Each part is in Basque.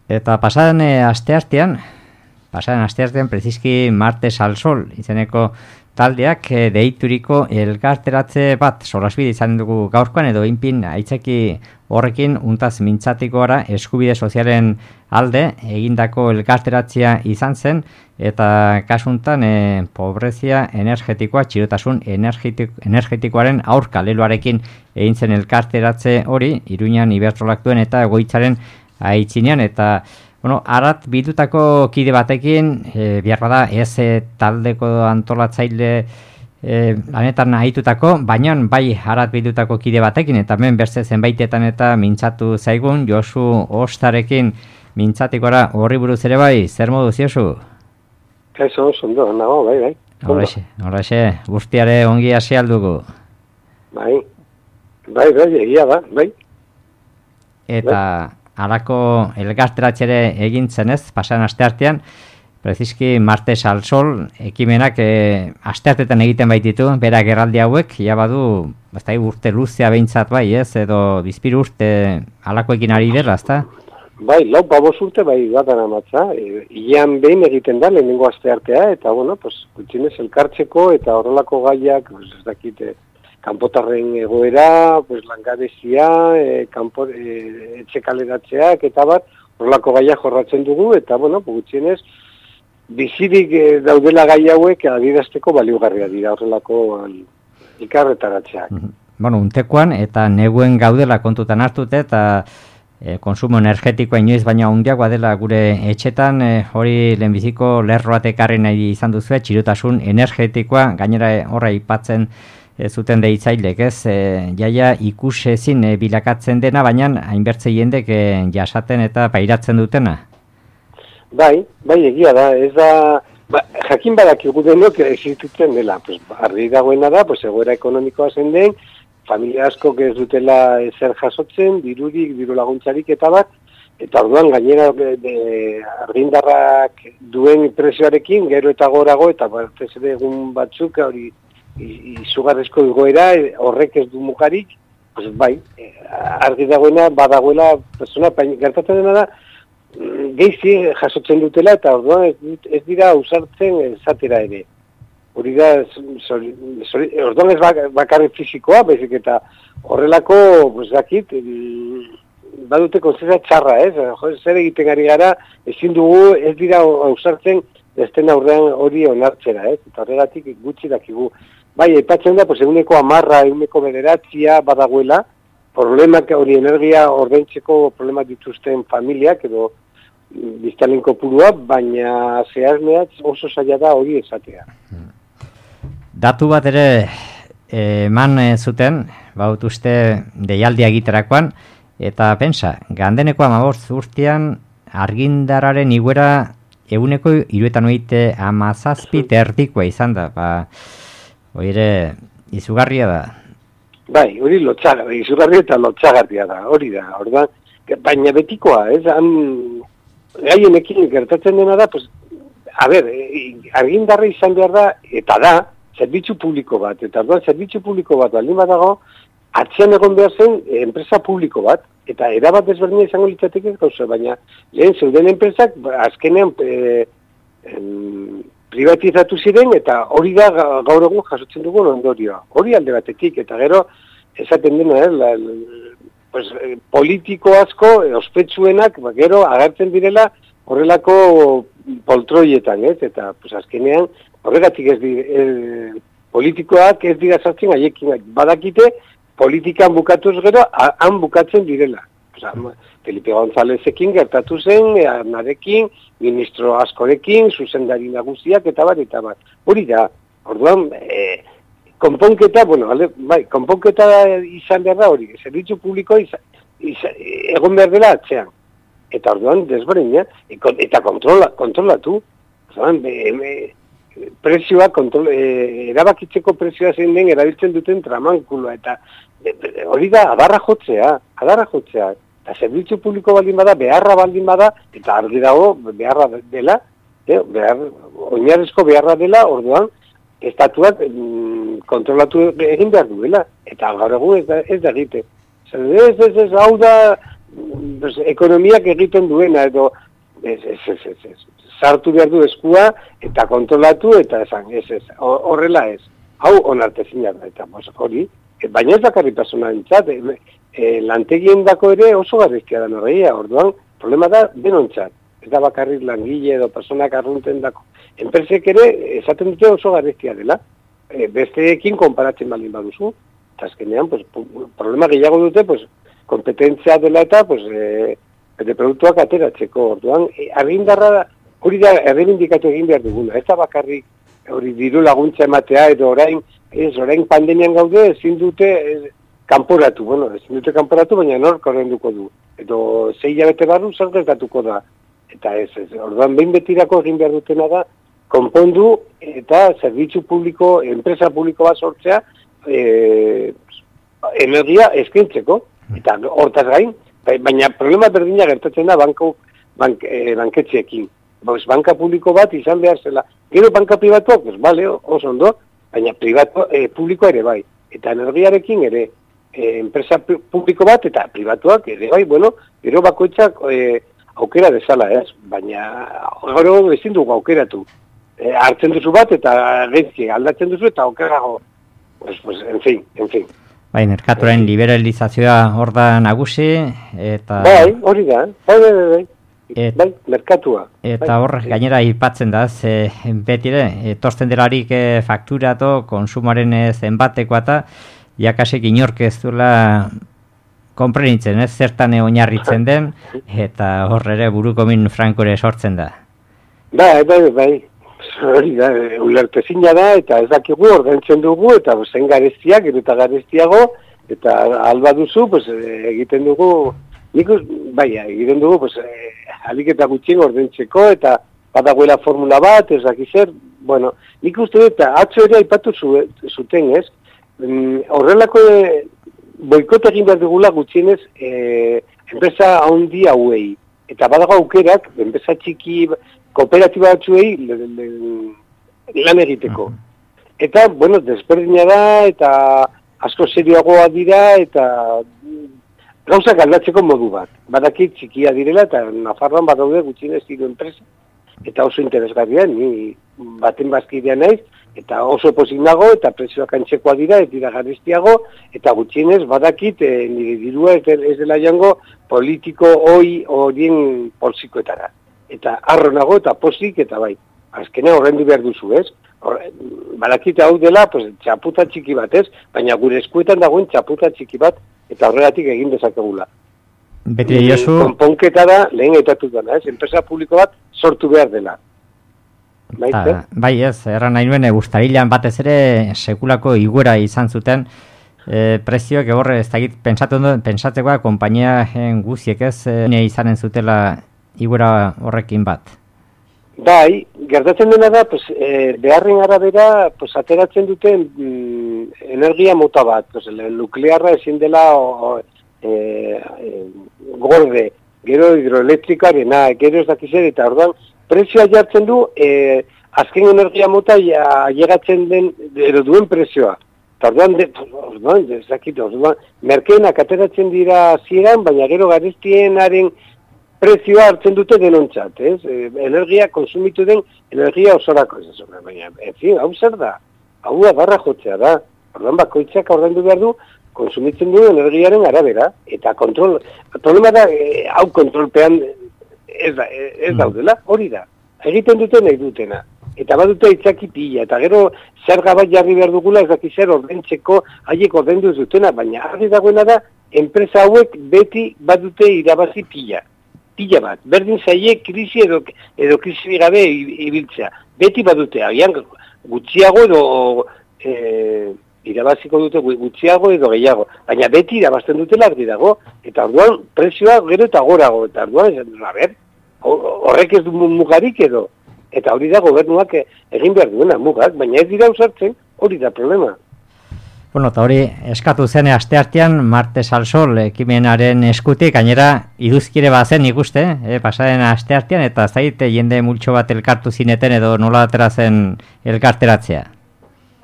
Eta pasadan asteartean preziski Martes al Sol izeneko taldeak deituriko elkarteratze bat solasbide izan dugu gaurkoan edo inpin aitzaki horrekin untaz mintzatiko gara eskubide sozialen alde egindako elkarteratzea izan zen eta kasuntan pobrezia energetikoa, txirotasun energetikoaren aurka leloarekin egin zen elkarteratze hori Iruñan Ibertrolak duen eta egoitzaren aitzinean eta arat bildutako kide batekin, behar bada ez taldeko antolatzaile lanetan ahitutako, baina bai arat bildutako kide batekin, eta hemen berze zenbaitetan eta mintzatu zaigun, Josu Ostarekin mintzatikora horri buruz ere bai, zer modu Josu? Kaixo, ondo, nago, bai. Horrexe, guztiare ongi hasi aldugu. Bai, egia da, bai. Eta halako elkarteratxere egin zenez, pasan asteartean, preziski Martes al Sol, ekimenak asteartetan egiten baititu, bera gerraldi hauek, ja badu, urte luzea behintzat bai, ez, edo bizpiru urte halakoekin ari dela, ezta? Bai, 4-5 urte bai gatan amatza, ian behin egiten da, lehenengo asteartea, eta gutxinez elkartzeko, eta horrelako gaiak, ez dakite, kanpotarren egoera, langabezia, etxe kaleratzeak, eta bat, horrelako gaiak jorratzen dugu, eta, gutxienez, bizirik daudela gai hauek adierazteko baliogarria dira horrelako elkarretaratzeak. Untekoan, eta neguen gaudela kontutan hartute, eta konsumo energetikoa inoiz baina handiagoa dela gure etxetan, hori lehenbiziko lerroat ekarri nahi izan duzu, txirotasun energetikoa, gainera horra aipatzen zuten deitzailek, ez? Jaia ikusezin bilakatzen dena, baina hainbertze jendek jasaten eta pairatzen dutena? Bai, egia da, ez da, jakin badakigu denok existitzen dela, argi dagoena da, egoera ekonomikoa zen den, familia askok ez dutela ezer jasotzen, diru laguntzarik eta bat, eta orduan gainera argindarrak duen prezioarekin, gero eta gorago, eta batez ere egun batzuk, hori izugarrizko igoera, horrek ez du mugarik, bai, argi dagoena, badagoela, gertatzen dena da, geizi jasotzen dutela, eta orduan ez dira ausartzen esatera ere. Hori da, orduan ez bakarrik fisikoa, baizik eta horrelako, dakit, badute konzentza txarra, zer egiten ari gara, ezin dugu, ez dira ausartzen, ez den aurrean hori onartzera, eta horregatik gutxi dakigu. Bai, aipatzen da, eguneko 10, eguneko 9 badagoela, problemak hori energia ordaintzeko problemak dituzten familiak edo biztanleen kopurua, baina zehazmeatz oso zaila da hori esatea. Datu bat ere eman zuten, baut uste deialdia egiterakoan, eta pensa, gandeneko 15 urtean argindararen iguera eguneko 37 erdikoa izan da, hori ere izugarria da. Bai, hori izugarria eta lotxagarria da, hori da, baina betikoa, gaienekin gertatzen dena da, argindarra izan behar da, eta da, zerbitzu publiko bat, eta orduan zerbitzu publiko bat baldin badago, atzean egon behar zen enpresa publiko bat, eta erabat ezberdina izango litzateke gauza, baina lehen zeuden enpresak azkenean privatizatu ziren, eta hori da gaur egun jasotzen dugun ondorioa. Hori alde batetik, eta gero esaten dena, politiko asko, ospetsuenak, gero agertzen direla horrelako poltroietan, eta azkenean horregatik politikoak ez dira sartzen haiekin badakite, politikan bukatuz gero, han bukatzen direla. Felipe Gonzalezekin gertatu zen, narekin, ministro askorekin, zuzendari nagusiak, eta bat. Hori da, orduan, konponketa, konponketa izan behar da hori, zerbitzu publiko egon behar dela atzean. Eta orduan, desberdina, eta kontrolatu. Prezioa, erabakitzeko prezioa zein den erabiltzen duten tramankuloa, eta hori da, adarra jotzea. Eta zerbitzu publiko baldin bada, beharra baldin bada, eta argi dago beharra dela, oinarrizko beharra dela, orduan, estatuak kontrolatu egin behar duela, eta gaur egun ez da egite. Ez, hau da ekonomiak egiten duena, edo sartu behar du eskua, eta kontrolatu, eta esan, horrela ez. Hau onartezina da, eta hori, baina ez dakarri persona dintzat, lantegien dako ere oso garrizkia da norreia, orduan, problema da denontzat. Ez da bakarrik langile edo personak arrunten dako. Enpresek ere, esaten dute oso garrizkia dela, besteekin konparatzen baldin baduzu, eta azkenean, problema gehiago dute, kompetentzia dela eta, bete produktuak ateratzeko, orduan, argindarra, hori da, errebindikatu egin behar duguna, ez da bakarrik, hori diru laguntza ematea, edo orain pandemian gaude, ezin dute kanporatu, baina nork ordainduko du, edo 6 hilabete barru zer gertatuko da, eta orduan behin betirako egin behar dutena da, konpondu eta zerbitzu publiko, enpresa publiko bat sortzea, energia eskaintzeko, eta hortaz gain, baina problema berdina gertatzen da banketxeekin. Banka publiko bat izan behar zela. Gero banka pribatuak, bale, oso ondo, baina publikoa ere bai. Eta energiarekin ere, enpresa publiko bat eta pribatuak ere bai, gero bakoitzak aukera dezala, ez? Baina, gero ezin dugu aukeratu. Hartzen duzu bat eta gaizki aldatzen duzu eta aukerago. En fin. Bai, merkatuaren liberalizazioa hor da nagusi, eta... Bai, hori da, bai. Bai, merkatua. Eta hor, gainera aipatzen da, betire, etortzen delarik fakturatu, konsumoaren zenbatekoa eta jakasek inork ez duela konprenitzen, zertan oinarritzen den, eta hor ere buruko min frankore sortzen da. Bai. Hori da, ulertezina da, eta ez dakigu ordaintzen dugu, eta zen garestiak, eta garestiago, eta alba duzu, egiten dugu, egiten dugu, alik eta gutxien ordaintzeko, eta badagoela formula bat, ez dakizer, nik uste dut, atzo ere aipatu zuten, ez? Horrelako boikot egin behar dugula gutxienez enpresa handi hauei, eta badago aukerak, enpresa txiki, kooperatiba batzuei lan egiteko. Eta, desberdina da, eta asko serioagoa dira, eta gauzak aldatzeko modu bat. Badakit txikia direla, eta Nafarroan badaude gutxienez hiru enpresa, eta oso interesgarria, ni baten bazkidea naiz, eta oso pozik nago, eta prezioak antzekoa dira, ez dira garestiago, eta gutxienez badakit nire dirua ez dela jango politiko horien poltsikoetara. Eta arro nago eta pozik eta bai. Azkenean horrendu behar duzu, ez? Badakite hau dela, txaputa txiki bat, ez? Baina gure eskuetan dagoen txaputa txiki bat, eta horregatik egin dezakegula. Beti Josu... Konponketa da, lehen aipatu dena, ez? Enpresa publiko bat sortu behar dela. Bai ez, erran nahi nuen, Uztarilan batez ere sekulako iguera izan zuten, prezioak horre, ez dakit pentsatzekoa, konpainia guziek ez, izanen zutela iguera horrekin bat. Bai, gertatzen dena da, beharren arabera, ateratzen duten energia mota bat, nuklearra ezin dela gorde, gero hidroelektrikarena, gero ez dakizer, eta orduan, prezioa jartzen du, azken energia mota llegatzen den, edo duen prezioa. Eta orduan, ez dakit, merkeenak ateratzen dira zieran, baina gero garestienaren prezioa hartzen dute denontzat, ez? Energia konsumitu den energia osorako ez da, baina, hau zer da? Hau da barra jotzea da. Orduan bakoitzak ordaindu behar du, konsumitzen du energiaren arabera, eta problema da, hau kontrolpean ez daudela, hori da. Egiten dute nahi dutena. Eta badute itzaki pila, eta gero zerga bat jarri behar dugula, ez daki zer ordaintzeko, haiek ordaindu dutena, baina argi dagoena da, enpresa hauek beti badute irabazi pila bat. Berdin zaie krisi edo krisi gabe ibiltzea. Beti badute, agian gutxiago edo irabaziko dute gutxiago edo gehiago. Baina beti irabazten dutela argi dago. Eta orduan prezioa gero eta gorago. Eta orduan, horrek ez du mugarik edo. Eta hori da gobernuak egin behar duena mugak, baina ez dira usartzen, hori da problema. Eta hori eskatu zen asteartean Martes al Sol ekimenaren eskutik, gainera iruzkire bazen ikuste, pasaren asteartean, eta zaite jende multxo bat elkartu zineten edo nola atera zen elkarteratzea.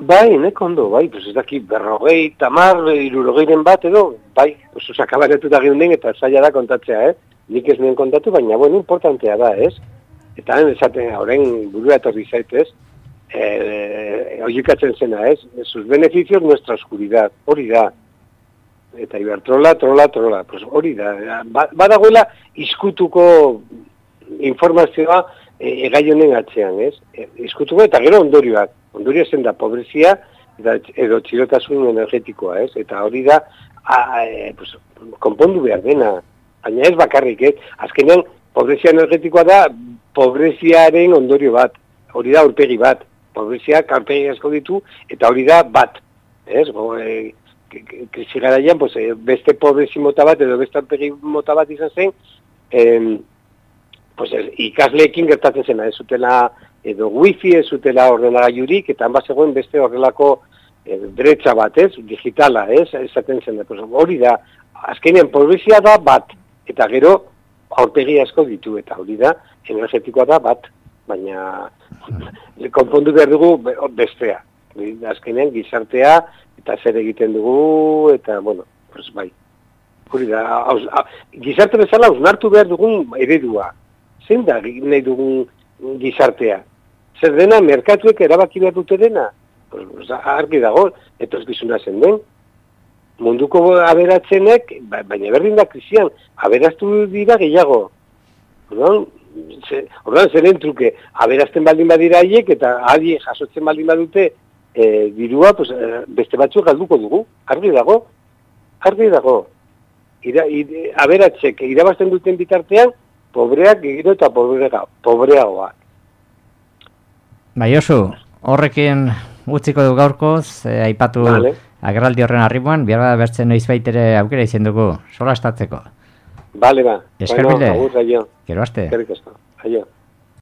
Bai, neko ondo, bai, pues ez daki 40, 60 bat edo, bai, pues akabaretuta geunden eta zaila da kontatzea, nik ez nien kontatu, baina, bueno, importantea da, ez? Eta esaten, horren burua etorri zaitez, oikatzen zena, ez? Sus beneficios, nuestra oscuridad, hori da. Eta Ibertrola, trola, pues hori da. Badagoela izkutuko informazioa gai honen atzean, ez? Izkutuko eta gero ondorioak. Ondorioa zen da pobrezia edo txirotasun energetikoa, ez? Eta hori da, pues, konpondu behar dena. Baina ez bakarrik, ez? Azkenean, pobrezia energetikoa da pobreziaren ondorio bat. Hori da aurpegi bat. Pobreziak aurpegi asko ditu eta hori da bat. Ez? Krisi garaian, pues, beste pobrezi mota bat edo beste aurpegi mota bat izan zen, pues, ikasleekin gertatzen zena, ez zutela edo wifi, ez zutela ordenagailurik, eta hanba zegoen beste horrelako bretxa bat, ez, digitala, ez, esaten zen, pues, hori da, azkenean pobrezia da bat, eta gero aurpegi asko ditu, eta hori da, energetikoa da bat, baina konpondu behar dugu bestea, azkenean gizartea, eta zer egiten dugu, eta, bueno, pues, bai, hori da, gizarte bezala hausnartu behar dugun eredua, zein da nahi dugun gizartea? Zer dena, merkatuek erabaki behar dute dena? Pues, argi dago, etorkizuna zen den. Munduko aberatzenek, baina berdin da krisian, aberaztu dira gehiago. Orduan, zeren truke, aberazten baldin badira haiek, eta haiek jasotzen baldin badute dirua, pues, beste batzuk galduko dugu. Argi dago. Aberatzek irabazten duten bitartean, pobreak gero eta pobreagoak. Bai, Josu, horrekin utziko du gaurkoz, aipatu agerraldi horren arribuan, behar bertzen noiz baitere aukera izan dugu, solastatzeko. Bale, ba. Eskerbile, bueno, gero aste. Aio.